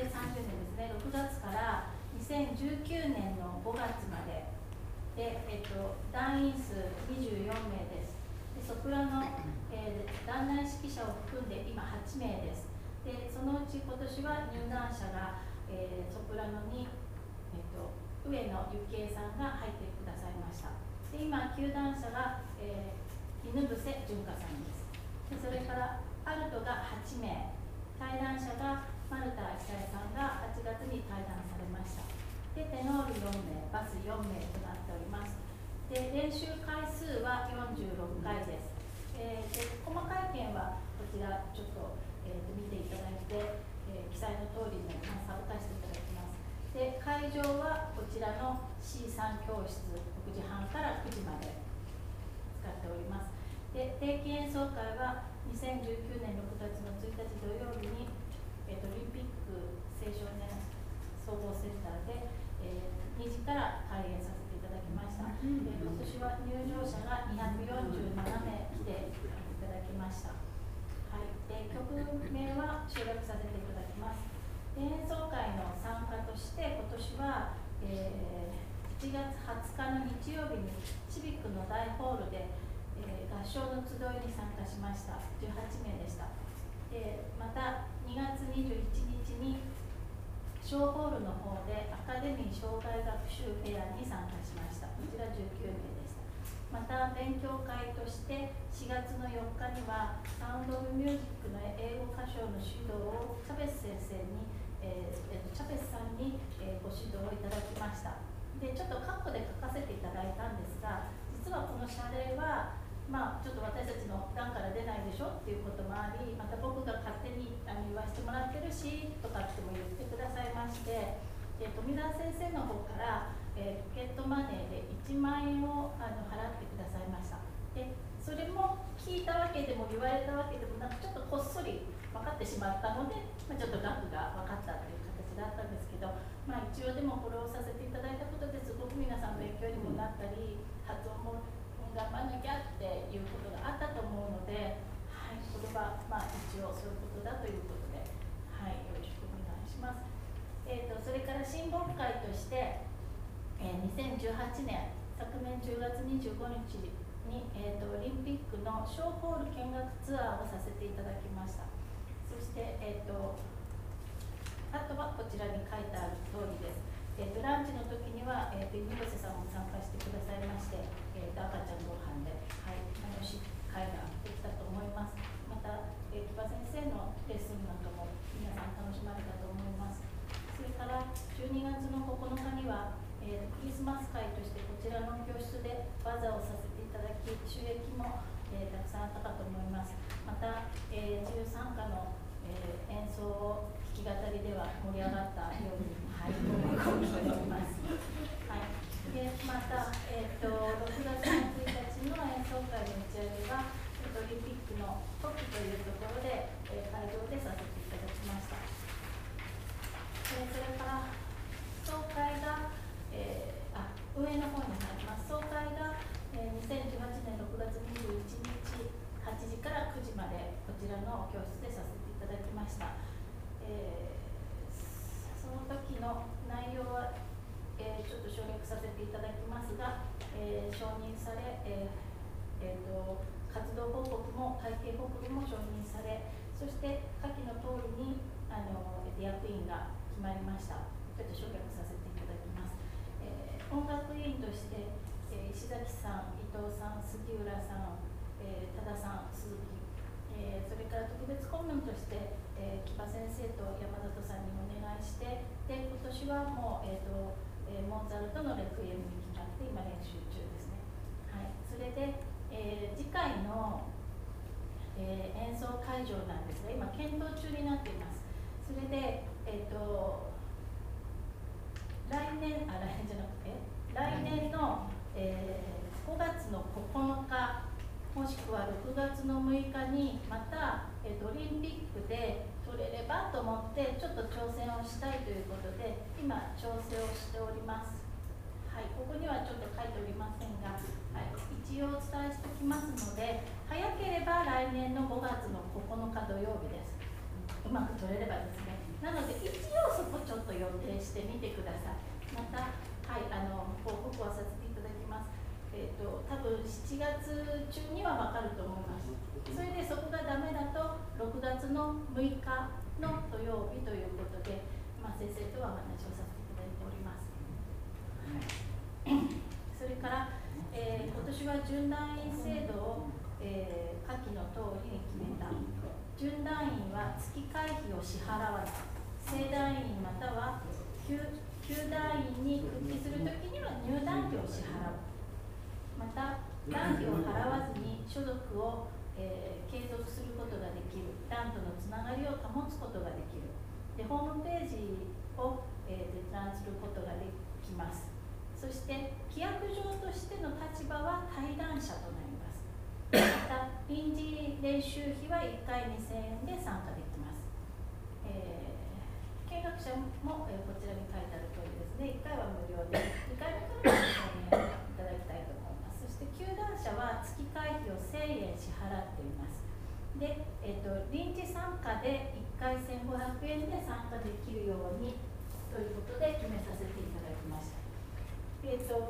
成30年ですね、6月から2019年の5月までで、団員数24名です。でソプラノ、団内指揮者を含んで今8名です。でそのうち今年は入団者が、ソプラノに、上野幸恵さんが入ってくださいました。で今、球団者が、犬伏純香さんです。でそれからアルトが8名、対談者が丸田久恵さんが8月に対談されました。でテノール4名、バス4名となっております。で練習回数は46回です。で細かい件はこちらちょっと、見ていただいて、記載の通りに参加していただきます。で会場はこちらの C3 教室、6時半から9時まで使っております。で定期演奏会は2019年6月の1日土曜日に、オリンピック青少年総合センターで、2時から開演させていただきました。今年は入場者が247名来ていただきました。はい、で曲名は省略させていただきます。演奏会の参加として今年は、1月20日の日曜日にシビックの大ホールで、合唱の集いに参加しました。18名でした。また2月21日に小ホールの方でアカデミー障害学習フェアに参加しました。こちら19名でした。また勉強会として4月の4日にはサウンド・オブ・ミュージックの英語歌唱の指導をチャベス先生に、チャベスさんに、ご指導をいただきました。でちょっとカッコで書かせていただいたんですが、実はこの謝礼はちょっと私たちの段から出ないでしょっていうこともあり、また僕が勝手に言わせてもらってるしとかっても言ってくださいまして、富澤先生の方から、ポケットマネーで1万円を払ってくださいました。でそれも聞いたわけでも言われたわけでもなく、ちょっとこっそり分かってしまったので、ちょっと額が分かったという形だったんですけど、一応でもこれをさせていただいたことですごく皆さん勉強にもなったり、発音も頑張んなきゃっていうことがあったと思うので、はい、これは一応そういうことだということで、はい、よろしくお願いします。それから親睦会として、2018年昨年10月25日に、オリンピックの小ホール見学ツアーをさせていただきました。そして、あとはこちらに書いてある通りです。ランチの時には、犬伏さんも参加してくださいまして、赤ちゃんご飯で、はい、楽しい会ができたと思います。また、木場先生のレッスンなんかも皆さん楽しまれたと思います。それから12月の9日には、クリスマス会としてこちらの教室でバザーをさせていただき、収益も、たくさんあったかと思います。また、自由参加の、演奏を弾き語りでは盛り上がったように、はい、思います。はい、でまた、6月の1日の演奏会の打ち上げは、オリンピックのトップというところで、会場でさせていただきました。それから総会が、運営の方に入ります。総会が、2018年6月21日8時から9時までこちらの教室でさせていただきました。その時の内容は、ちょっと省略させていただきますが、承認され、活動報告も会計報告も承認され、そして下記の通りに役員が決まりました。ちょっと省略させていただきます。音楽委員として、石崎さん、伊藤さん、杉浦さん、多田さん、鈴木、それから特別顧問として、木場先生と山里さんにお願いして、で今年はもう、モーツァルトのレクイエムに決まって今練習中ですね。はい、それで、次回の、演奏会場なんですが、今検討中になっています。それで、来年の、5月の9日もしくは6月の6日にまた、オリンピックで取れればと思ってちょっと挑戦をしたいということで今調整をしております。はい、ここにはちょっと書いておりませんが、はい、一応お伝えしておきますので、早ければ来年の5月の9日土曜日です。うまく取れればですね。なので一応そ分7月中には分かると思います。それでそこがダメだと6月の6日の土曜日ということで、先生とはお話をさせていただいております。それから、今年は準団員制度を、下記の通りに決めた。準団員は月会費を支払わない。正団員または旧団員に復帰するときには入団費を支払う。また、団費を払わずに所属を、継続することができる。団とのつながりを保つことができる。で、ホームページを、閲覧することができます。そして規約上としての立場は対談者となります。また臨時練習費は1回2000円で参加できます。見学者も、こちらに書いてある通りですね、1回は無料で2回目からは2000円いただきたいと思います。そして球団者は月会費を1000円支払っています。で、臨時参加で1回1500円で参加できるようにということで決めさせていただきました。そ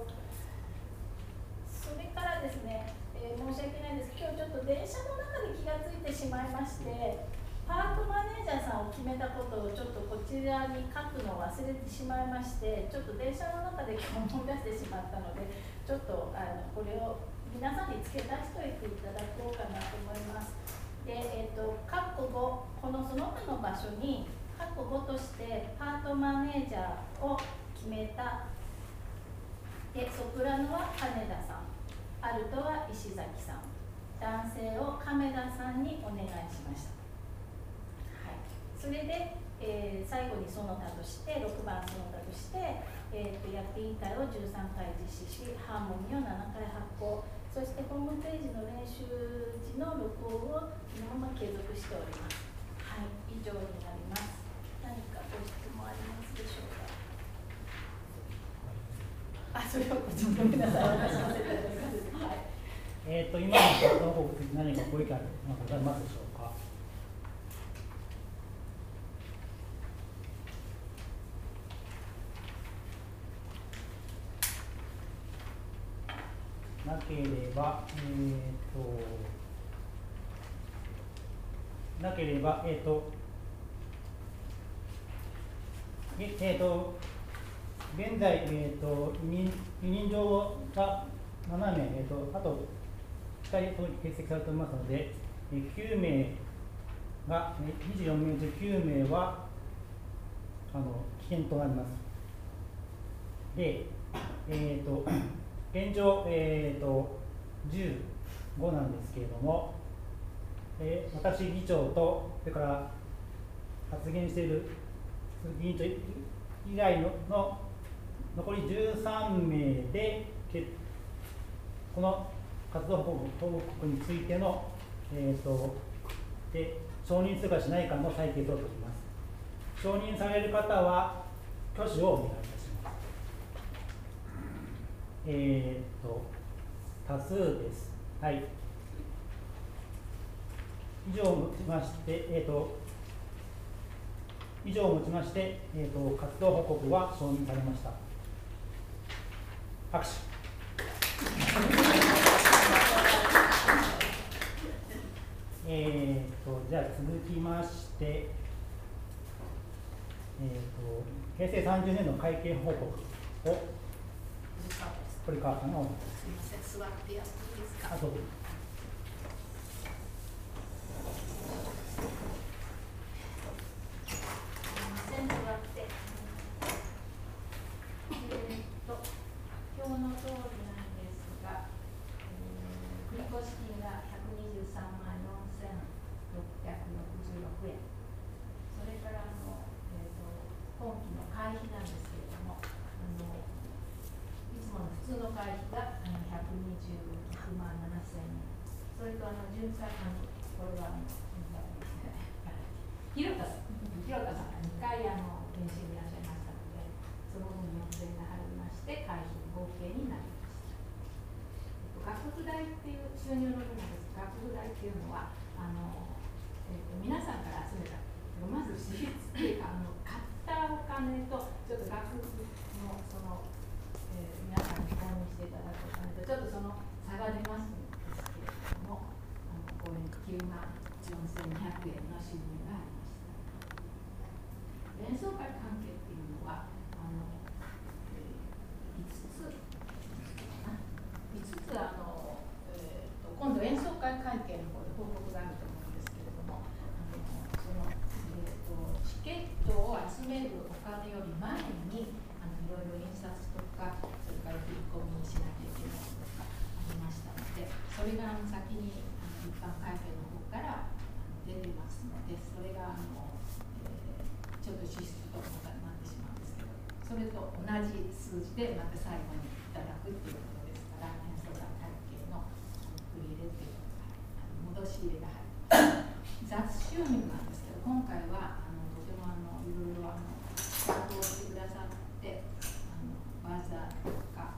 れからですね、申し訳ないんですけど、今日ちょっと電車の中で気がついてしまいまして、パートマネージャーさんを決めたことをちょっとこちらに書くのを忘れてしまいまして、ちょっと電車の中で今日思い出してしまったので、ちょっとこれを皆さんに付け出しておいていただこうかなと思います。で、括弧5、このその他の場所に括弧5としてパートマネージャーを決めた。で、ソプラノは金田さん、アルトは石崎さん、男性を亀田さんにお願いしました。はい、それで、最後にその他として6番その他として、役員会を13回実施し、ハーモニーを7回発行、そしてホームページの練習時の録音をそのまま継続しております。はい、以上になります。何かご質問ありますでしょうか。それはごちょっとごめんなさい。私の説明です。はい。 今の活動報告に何かご意見ございますでしょうか。なければ、現在、委任状が7名、あと2人欠席されておりますので、9名が、24名中9名は棄権となります。で、現状、15なんですけれども、私議長と、それから発言している議員長以外の残り13名で、この活動報告についての、承認するかしないかの採決を取ります。承認される方は、挙手をお願いいたします。多数です。はい。以上をもちまして、活動報告は承認されました。拍手。じゃあ続きまして、平成30年の会計報告を堀川さんがお願いします。 すみません、座ってやっていいですか。 どうぞ。 表の通りなんですが、繰越金が123万4666円。それから今期の会費なんですけれども、いつもの普通の会費が126万7000円。それと巡査これは広田さんが2回練習にいらっしゃいましたので、その分4000円が払いまして、会費合計になりました。学部代っていう収入の部分です。学部代っていうのは皆さんから集めた、まず私立っていうか買ったお金とちょっと学部の皆さんに購入していただくお金とちょっとその差が出ますんですけれども、公演9万4200円の収入がありました。演奏会関係っていうのは5つ今度演奏会会計の方で報告があると思うんですけれども、チケットを集めるお金より前にいろいろ印刷とか、それから振り込みしなきゃいけないとかありましたので、それが先に一般会計の方から出てますので、それがちょっと支出とかになってしまうんですけど、それと同じ数字でまた最後にいただくっていうことですから、演奏会会計の振り入れっていうのが戻し入れが入る雑収入なんですけど、今回はとてもいろいろ担当してくださってバザーとか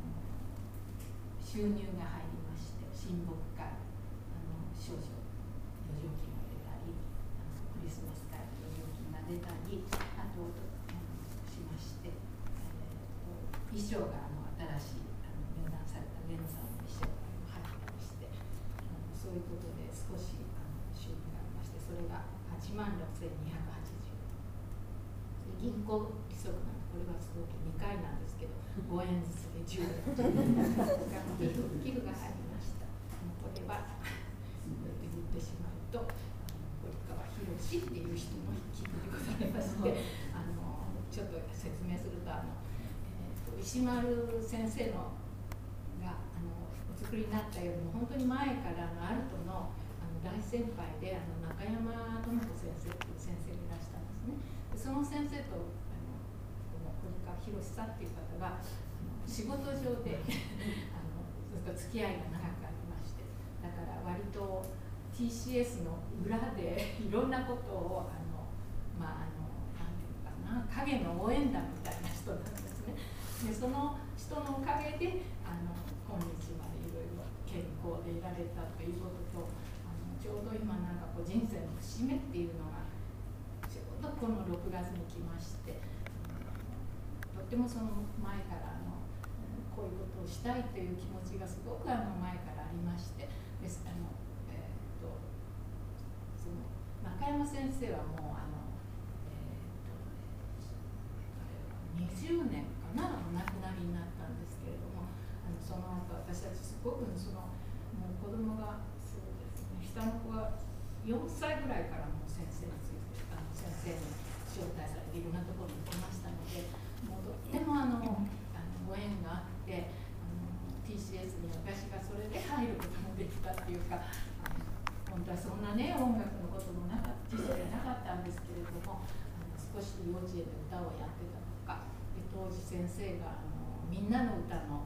収入が入りまして、親睦会少々余剰金が出たり、クリスマス会の余剰金が出たり、あとしまして、衣装が新しい入団された上野さんの衣装が入ったりして、そういうことで少し収入がありまして、それが86,280円。銀行利息なんで、これはすごく2回なんですけど、5円ずつで10円寄付が入りました。これは言ってしまうと堀川博っていう人の寄付でございまして、ちょっと説明すると石丸先生のがお作りになったよりも本当に前からアルトの大先輩で中山智子先生という先生がいらしたんですね。でその先生とこの堀川博さんっていう方が仕事上でずっと付き合いが長くありまして、だから割と TCS の裏でいろんなことをなんていうのかな、影の応援団みたいな人なんですね。でその人のおかげで今日までいろいろ健康でいられたということと、ちょうど今なんかこう人生の節目っていうのがちょうどこの6月に来まして、とってもその前からこういうことをしたいという気持ちがすごく前からありまして、ですその中山先生はもう20年かなお亡くなりになったんですけれども、その後私たちすごくもう子供がそうですね、下の子が4歳ぐらいからもう先生について先生に招待されていろんなところに行きましたので、もうとってもご縁があって、TCS に私がそれで入ることもできたっていうか、本当はそんなね音楽のこともなかった知識がなかったんですけれども、少し幼稚園で歌をやってたとかで、当時先生がみんなの歌の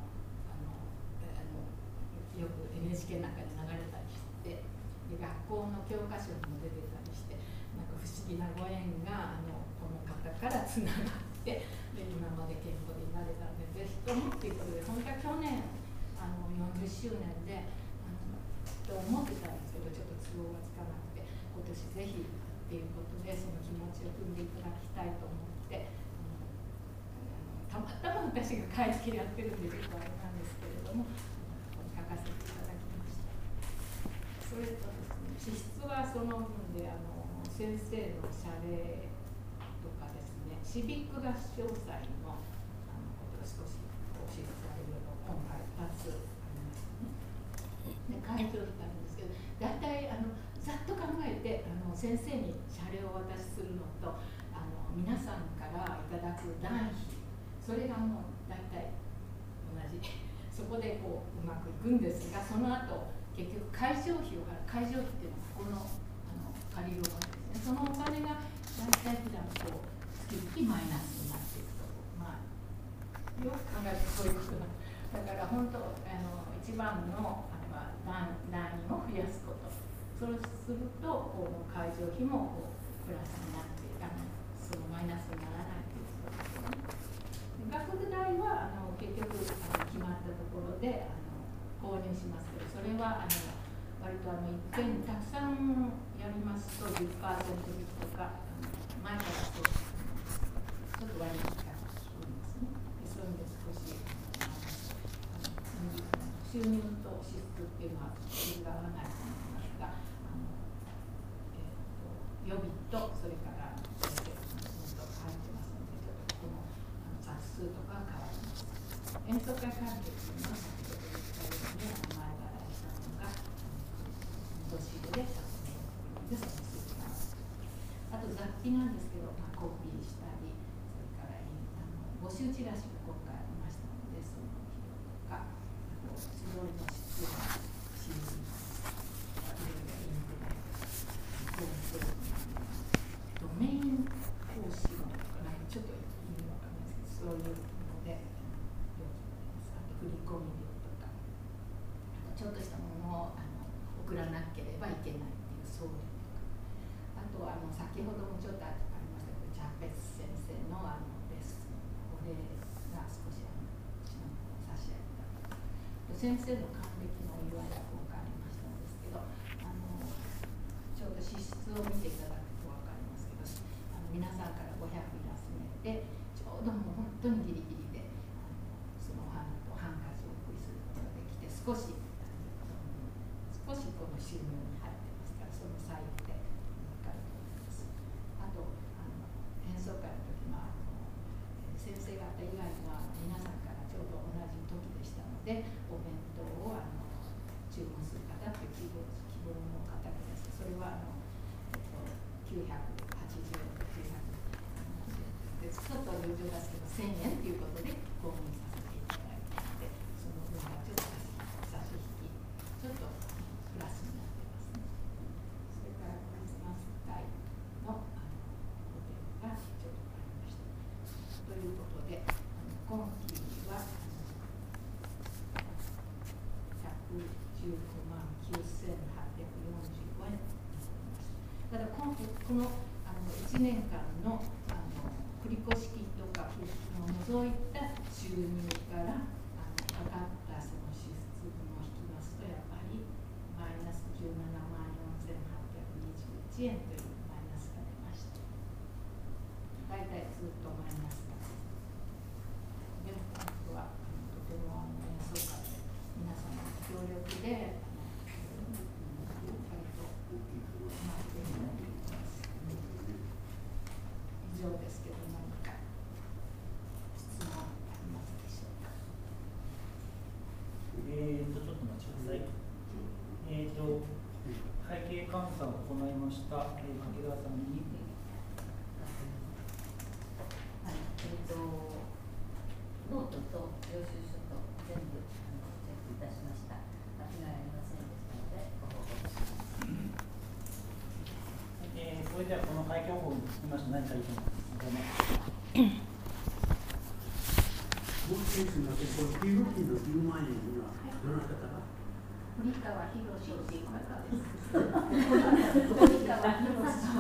よく NHK なんかで流れたりして、で学校の教科書にも出てたりして、なんか不思議なご縁がこの方からつながって、で今まで健康でいられたので、ぜひともっていうことで、本当は去年40周年でと思ってたんですけど、ちょっと都合がつかなくて、今年ぜひっていうことでその気持ちを踏んでいただきたいと思って、たまたま私が買い付けやってるんでちょっとあれなんですけれども、書かせていただきました。それとですね、支出はその分で先生の謝礼とかですね、シビック合唱祭のことが少し支出がいろいろ今回2つありますね。で会場ってあるんですけど、大体ざっと考えて先生に謝礼をお渡しするのと皆さんからいただく団費、それがもう大体同じそこでこううまくいくんですが、その後結局会場費を払う、会場費っていうのはこの借りるお金ですね、そのお金が大体普段こう月々マイナスになっていくと、まあよく考えるとそういうことだから本当一番の団員を増やすこと、そうするとこの会場費もこうプラスになってそのマイナスにならないということですね。学部代は結局決まったところで購入しますけど、それは割といっぺんにたくさんやりますと 10% 引きとか前からそうちょっと割引が効くんですね。でそういう意味で少し収入と支出っていうのは比が合わないと思いますが、予備とそれから入ってますので、ちょっとこの冊数とか変わります。演奏会関係というのは先ほど言ったように前払いしたのがドシールで説明でその数字があと雑費なんですけど、コピーしたり、それから募集チラシが今回ありましたので、その費用とか、あと指導の質が CD、いろいろインテネドメイン講師のちょっと意味わかんないですけど、そういうので、あと振り込み料とか、ちょっとしたものを送らなければいけないっていう送料とか、あと先ほどもちょっとありましたけど、チャーペス先生のレッスンのお礼が少し差し上げたとか、先生の還暦のお祝いが今回ありましたんですけど、ちょうど支出を見ていただくと分かりますけど、皆さんから500イラストでちょうどもう本当にギリギリでそのお花とハンカチをお送りすることができて、少しこの収入に入ってますから、そのサイトで分かると思います。あと演奏会の時の先生方以外は皆さんからちょうど同じ時でしたので、お弁当を注文する方っていう希望の方がいらっしゃる。それは980円と900円で、ちょっと友情ですけど1000円ということで購入させていただいたので、その分がちょっと差し引きちょっとプラスになってますね。それからクリスマス会のホテルがちょっとありました。ということで、今期は115万9845円になりました。ただこの1年間の繰越金とか寄付金を除いた収入からかかったその支出分を引きますと、やっぱりマイナス17万4821円というマイナスが出ました。大体ずっとマイナスが続く。でも本当はとても演奏会で皆さんの協力で以上ですけど、何か質問ありますでしょうか。 ちょっとお待ちください。会計監査を行いました、掛川さんに。 ノートと領収書と全部チェックいたしました。間違いありませんでしたので、ご報告します。 それではこの会計報告につきまして何か意見がございますか。 もう一つだけ、この給付金の10万円にはどなたかな。 堀川博士という方です。堀川博士。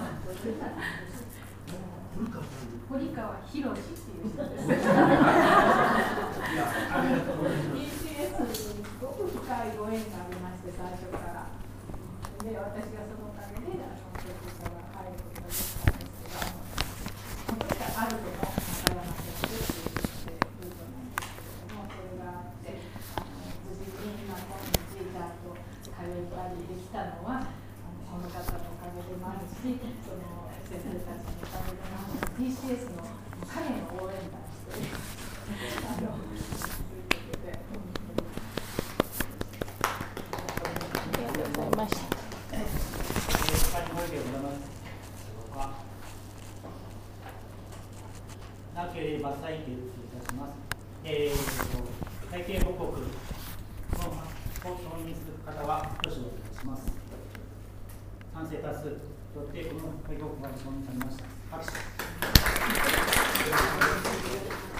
堀川博士っていう人です。BCS にすごく深いご縁がありまして、最初から。で、私がそのおかげでそこから入ることができたんですけど、それからある程度中山先生っていうルートなんですけれども、それがあって、無事に今日ちゃんと通えたりできたのはこの方のおかげでもあるし、その先生たちのおかげでもあるし、TCS の彼の応援団してということで、 ありがとうございました。 なければ採決いたします。会計報告の承認する方は挙手をお願いします。賛成多数よってこの会計報告が承認されました。拍手。